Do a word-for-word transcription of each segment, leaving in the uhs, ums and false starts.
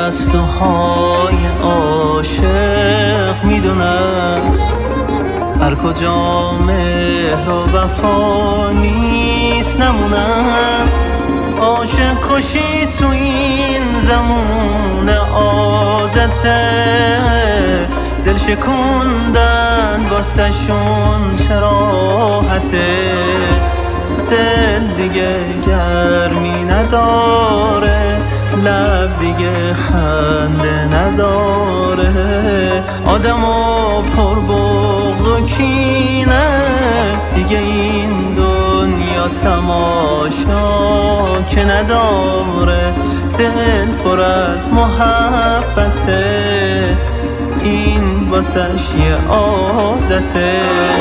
پرستوهای عاشق میدونن هر کجا مهر و وفا نیست نمونن. عاشق کشی تو این زمون عادته، دل شکوندن واسه شون چراحته. دل دیگه گرمی نداره، لب دیگه خنده نداره، آدمو پر بغض و کینه، دیگه این دنیا تماشا که نداره. دل پر از محبته، این واسش یه عادته.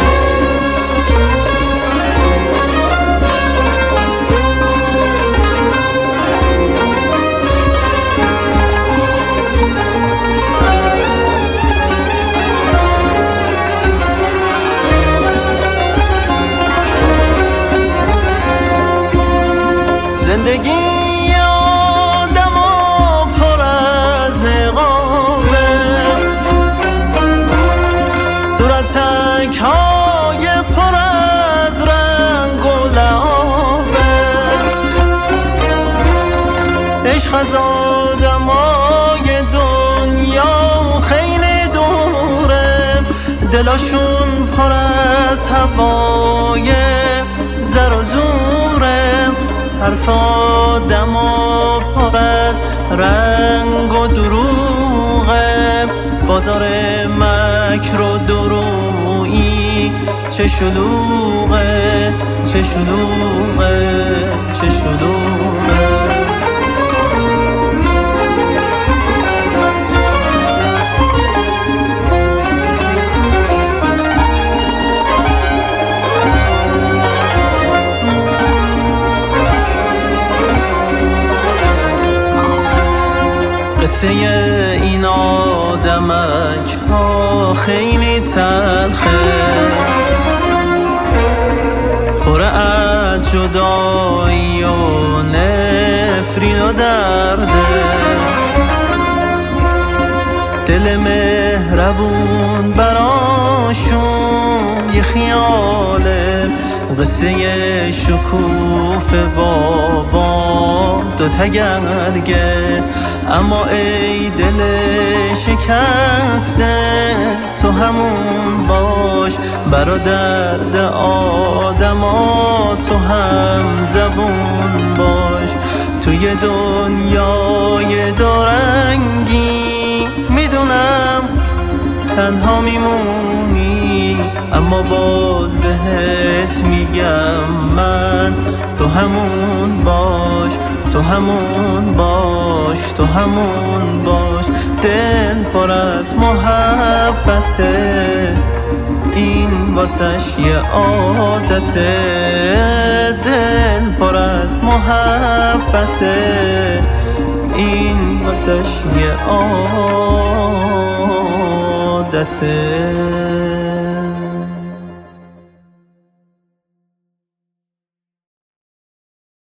زندگی آدم و پر از نقابه، صورتک های پر از رنگ و لعابه. عشق از آدم های دنیا خیلی دوره، دلاشون پر از هوای زر و زوره. حرف آدم و پر از رنگ و دروغه، بازار مکر و درویی چه شلوغه، چه شلوغه، چه شلوغه. قصه این آدمک ها خیلی تلخه، پر از جدایی و نفرین و درده. دل مهربون براشون یه خیاله، قصه شکوف بابا دو تگرگه. اما ای دل شکسته، تو همون باش برادر آدما، تو هم زبون باش. توی دنیای دورنگی میدونم تنها میمونی، اما باز بهت میگم من، تو همون باش، تو همون باش، تو همون باش. دل پر از محبته، این واسش یه عادته. دل پر از محبته، این واسش یه عادته.